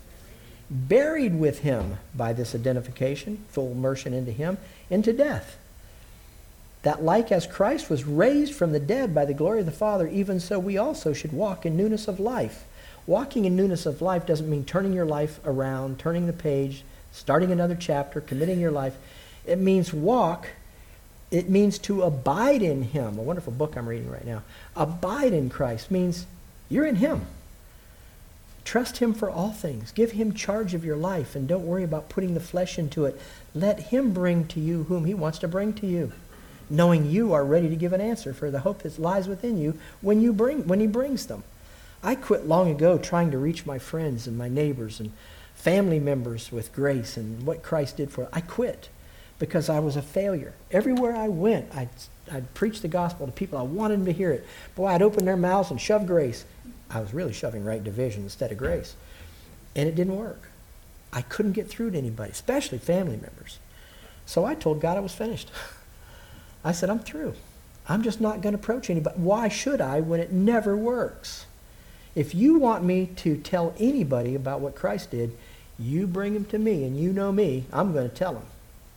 buried with him by this identification, full immersion into him, into death. That like as Christ was raised from the dead by the glory of the Father, even so we also should walk in newness of life. Walking in newness of life doesn't mean turning your life around, turning the page, starting another chapter, committing your life. It means walk. It means to abide in him. A wonderful book I'm reading right now. Abide in Christ means you're in him. Trust him for all things. Give him charge of your life, and don't worry about putting the flesh into it. Let him bring to you whom he wants to bring to you, knowing you are ready to give an answer for the hope that lies within you when you bring when he brings them. I quit long ago trying to reach my friends and my neighbors and family members with grace and what Christ did for us. I quit because I was a failure. Everywhere I went, I'd, I'd preach the gospel to people. I wanted them to hear it. Boy, I'd open their mouths and shove grace. I was really shoving right division instead of grace. And it didn't work. I couldn't get through to anybody, especially family members. So I told God I was finished. I said, I'm through. I'm just not going to approach anybody. Why should I when it never works? If you want me to tell anybody about what Christ did, you bring him to me, and you know me, I'm going to tell them.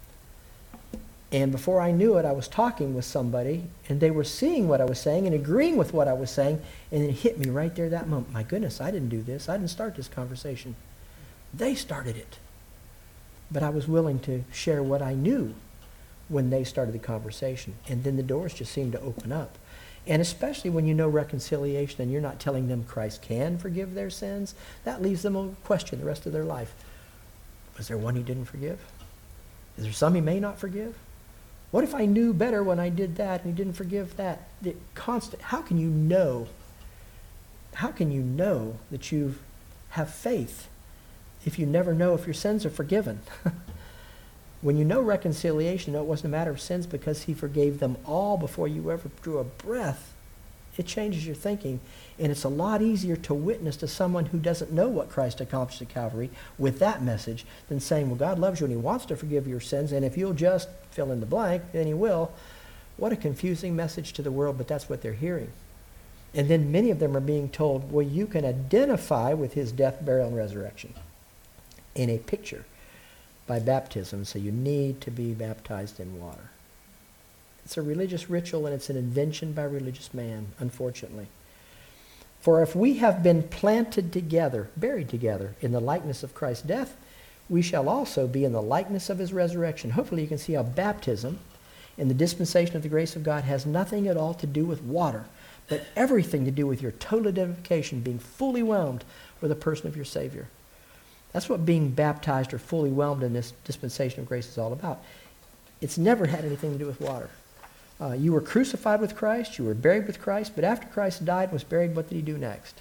And before I knew it, I was talking with somebody, and they were seeing what I was saying and agreeing with what I was saying, and it hit me right there that moment. My goodness, I didn't do this. I didn't start this conversation. They started it. But I was willing to share what I knew when they started the conversation. And then the doors just seemed to open up. And especially when you know reconciliation and you're not telling them Christ can forgive their sins, that leaves them a question the rest of their life. Was there one he didn't forgive? Is there some he may not forgive? What if I knew better when I did that and he didn't forgive that? The constant. How can you know? How can you know that you have faith if you never know if your sins are forgiven? When you know reconciliation, you know it wasn't a matter of sins because he forgave them all before you ever drew a breath. It changes your thinking, and it's a lot easier to witness to someone who doesn't know what Christ accomplished at Calvary with that message than saying, well, God loves you and he wants to forgive your sins, and if you'll just fill in the blank, then he will. What a confusing message to the world, but that's what they're hearing. And then many of them are being told, well, you can identify with his death, burial, and resurrection in a picture by baptism, so you need to be baptized in water. It's a religious ritual, and it's an invention by religious man, unfortunately. For if we have been planted together, buried together, in the likeness of Christ's death, we shall also be in the likeness of his resurrection. Hopefully you can see how baptism in the dispensation of the grace of God has nothing at all to do with water, but everything to do with your total identification, being fully whelmed with the person of your Savior. That's what being baptized or fully whelmed in this dispensation of grace is all about. It's never had anything to do with water. Uh, you were crucified with Christ, you were buried with Christ, but after Christ died and was buried, what did he do next?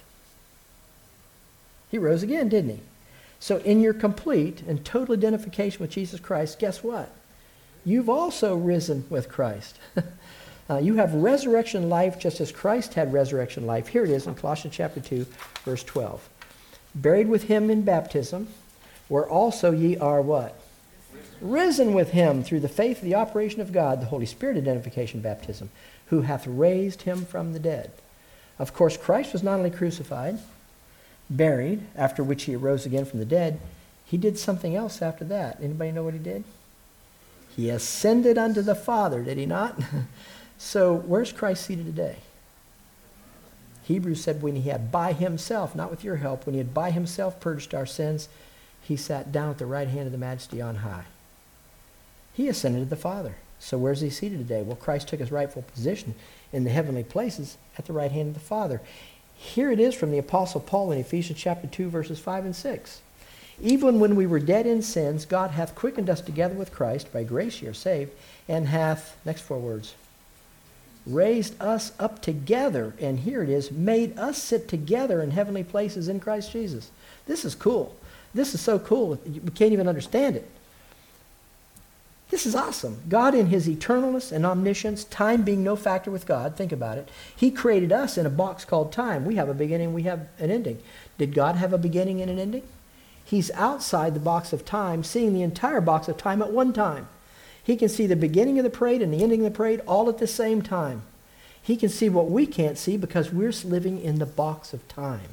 He rose again, didn't he? So in your complete and total identification with Jesus Christ, guess what? You've also risen with Christ. uh, you have resurrection life just as Christ had resurrection life. Here it is in Colossians chapter two, verse twelve. Buried with him in baptism, where also ye are what? Risen with him through the faith of the operation of God, the Holy Spirit identification baptism, who hath raised him from the dead. Of course, Christ was not only crucified, buried, after which he arose again from the dead, he did something else after that. Anybody know what he did? He ascended unto the Father, did he not? So where's Christ seated today? Hebrews said when he had by himself, not with your help, when he had by himself purged our sins, he sat down at the right hand of the Majesty on high. He ascended to the Father. So where's he seated today? Well, Christ took his rightful position in the heavenly places at the right hand of the Father. Here it is from the Apostle Paul in Ephesians chapter two, verses five and six. Even when we were dead in sins, God hath quickened us together with Christ. By grace ye are saved, and hath, next four words, raised us up together, and here it is, made us sit together in heavenly places in Christ Jesus. This is cool. This is so cool, we can't even understand it. This is awesome. God in his eternalness and omniscience, time being no factor with God, think about it. He created us in a box called time. We have a beginning, we have an ending. Did God have a beginning and an ending? He's outside the box of time, seeing the entire box of time at one time. He can see the beginning of the parade and the ending of the parade all at the same time. He can see what we can't see because we're living in the box of time.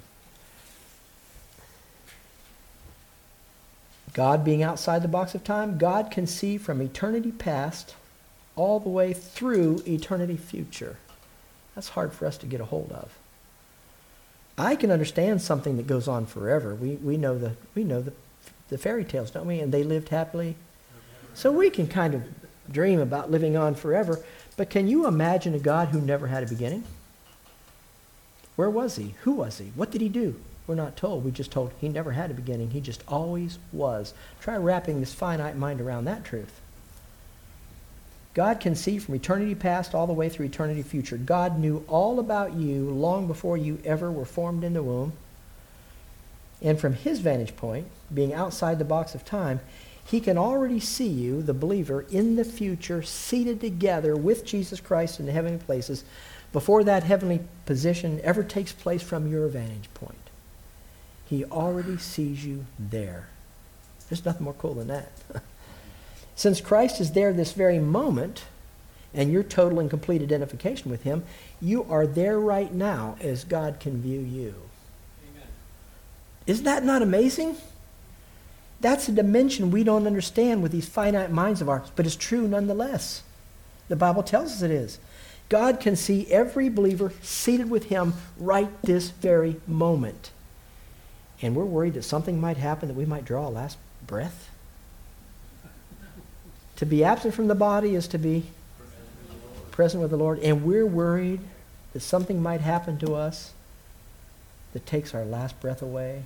God being outside the box of time, God can see from eternity past all the way through eternity future. That's hard for us to get a hold of. I can understand something that goes on forever. We, we know, the, we know the, the fairy tales, don't we? And they lived happily. So we can kind of dream about living on forever. But can you imagine a God who never had a beginning? Where was he? Who was he? What did he do? We're not told. We're just told he never had a beginning. He just always was. Try wrapping this finite mind around that truth. God can see from eternity past all the way through eternity future. God knew all about you long before you ever were formed in the womb. And from his vantage point, being outside the box of time, he can already see you, the believer, in the future, seated together with Jesus Christ in the heavenly places before that heavenly position ever takes place from your vantage point. He already sees you there. There's nothing more cool than that. Since Christ is there this very moment, and your total and complete identification with him, you are there right now as God can view you. Amen. Isn't that not amazing? That's a dimension we don't understand with these finite minds of ours, but it's true nonetheless. The Bible tells us it is. God can see every believer seated with him right this very moment. And we're worried that something might happen, that we might draw a last breath. To be absent from the body is to be present with the Lord. And we're worried that something might happen to us that takes our last breath away.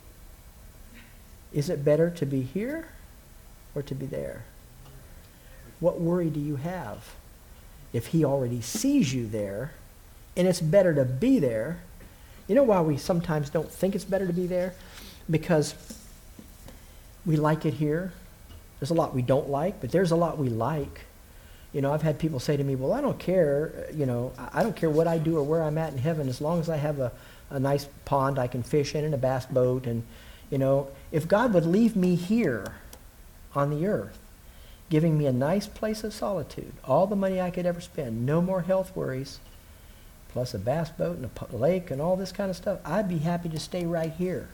Is it better to be here or to be there? What worry do you have if he already sees you there, and it's better to be there? You know why we sometimes don't think it's better to be there? Because we like it here. There's a lot we don't like, but there's a lot we like. You know, I've had people say to me, well, I don't care, you know, I don't care what I do or where I'm at in heaven, as long as I have a, a nice pond I can fish in and a bass boat. And, you know, if God would leave me here on the earth, giving me a nice place of solitude, all the money I could ever spend, no more health worries, plus a bass boat and a p- lake and all this kind of stuff, I'd be happy to stay right here.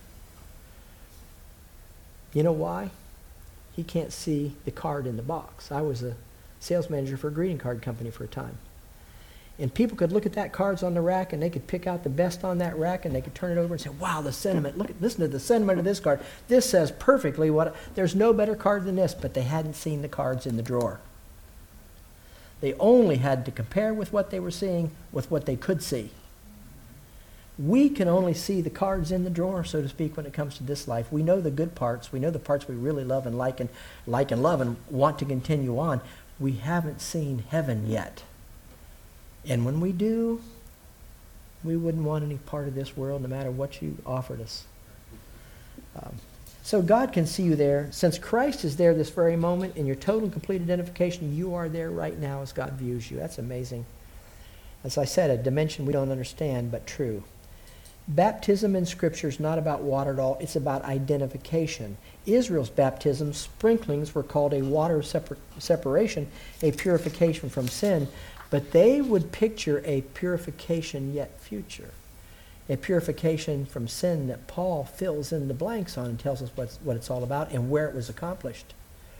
You know why? He can't see the card in the box. I was a sales manager for a greeting card company for a time. And people could look at that cards on the rack, and they could pick out the best on that rack, and they could turn it over and say, wow, the sentiment, look at, listen to the sentiment of this card. This says perfectly what, there's no better card than this, but they hadn't seen the cards in the drawer. They only had to compare with what they were seeing with what they could see. We can only see the cards in the drawer, so to speak, when it comes to this life. We know the good parts. We know the parts we really love and like and like and love and want to continue on. We haven't seen heaven yet. And when we do, we wouldn't want any part of this world, no matter what you offered us. Um, so God can see you there. Since Christ is there this very moment, in your total and complete identification, you are there right now as God views you. That's amazing. As I said, a dimension we don't understand, but true. Baptism in Scripture is not about water at all. It's about identification. Israel's baptism, sprinklings, were called a water separ- separation, a purification from sin. But they would picture a purification yet future. A purification from sin that Paul fills in the blanks on and tells us what's, what it's all about and where it was accomplished.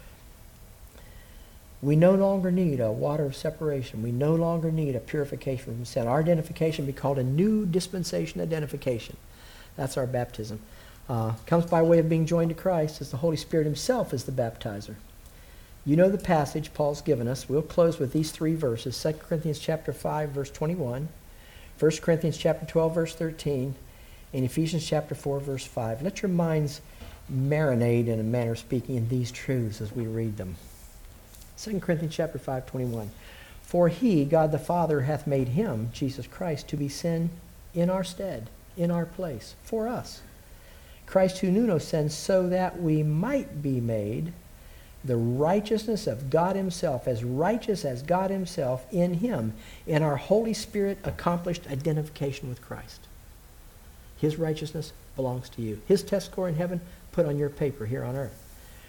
We no longer need a water of separation. We no longer need a purification from sin. Our identification will be called a new dispensation identification. That's our baptism. Uh, comes by way of being joined to Christ, as the Holy Spirit himself is the baptizer. You know the passage Paul's given us. We'll close with these three verses. Second Corinthians chapter five, verse twenty-one. First Corinthians chapter twelve, verse thirteen. And Ephesians chapter four, verse five. Let your minds marinate, in a manner of speaking, in these truths as we read them. Second Corinthians chapter five, twenty-one. For he, God the Father, hath made him, Jesus Christ, to be sin in our stead, in our place, for us. Christ who knew no sin, so that we might be made the righteousness of God himself, as righteous as God himself in him, in our Holy Spirit accomplished identification with Christ. His righteousness belongs to you. His test score in heaven, put on your paper here on earth.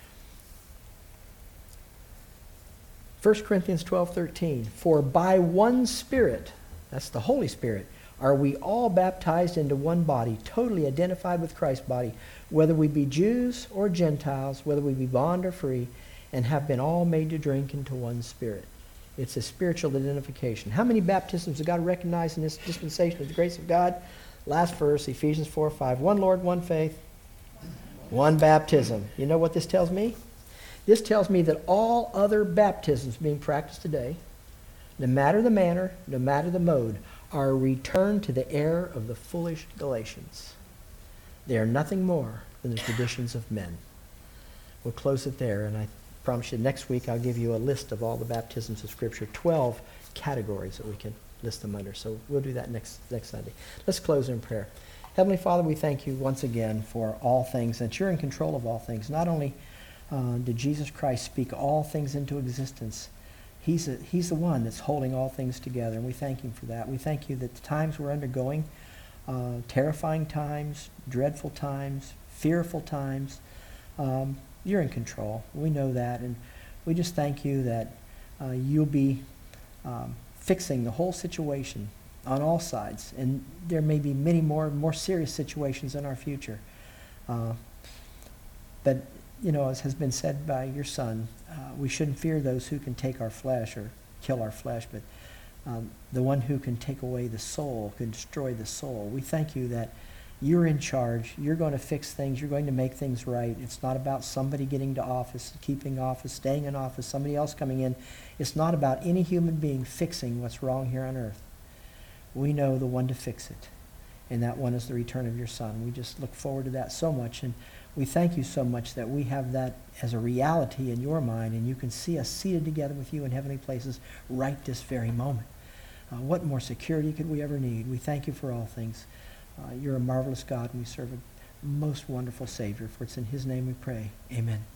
First Corinthians twelve, thirteen. For by one Spirit, that's the Holy Spirit, are we all baptized into one body, totally identified with Christ's body, whether we be Jews or Gentiles, whether we be bond or free, and have been all made to drink into one Spirit. It's a spiritual identification. How many baptisms does God recognize in this dispensation of the grace of God? Last verse, Ephesians four, five. One Lord, one faith, one baptism. You know what this tells me? This tells me that all other baptisms being practiced today, no matter the manner, no matter the mode, are a return to the error of the foolish Galatians. They are nothing more than the traditions of men. We'll close it there, and I promise you next week I'll give you a list of all the baptisms of Scripture, twelve categories that we can list them under. So we'll do that next, next Sunday. Let's close in prayer. Heavenly Father, we thank you once again for all things, that you're in control of all things. Not only uh, did Jesus Christ speak all things into existence, He's, a, he's the one that's holding all things together, and we thank him for that. We thank you that the times we're undergoing, uh, terrifying times, dreadful times, fearful times, um, you're in control. We know that, and we just thank you that uh, you'll be um, fixing the whole situation on all sides, and there may be many more, more serious situations in our future. Uh, but you know, as has been said by your Son, uh, we shouldn't fear those who can take our flesh or kill our flesh, but um, the one who can take away the soul, can destroy the soul. We thank you that you're in charge. You're going to fix things. You're going to make things right. It's not about somebody getting to office, keeping office, staying in office, somebody else coming in. It's not about any human being fixing what's wrong here on earth. We know the one to fix it, and that one is the return of your Son. We just look forward to that so much, and We thank you so much that we have that as a reality in your mind, and you can see us seated together with you in heavenly places right this very moment. Uh, what more security could we ever need? We thank you for all things. Uh, you're a marvelous God, and we serve a most wonderful Savior. For it's in his name we pray. Amen.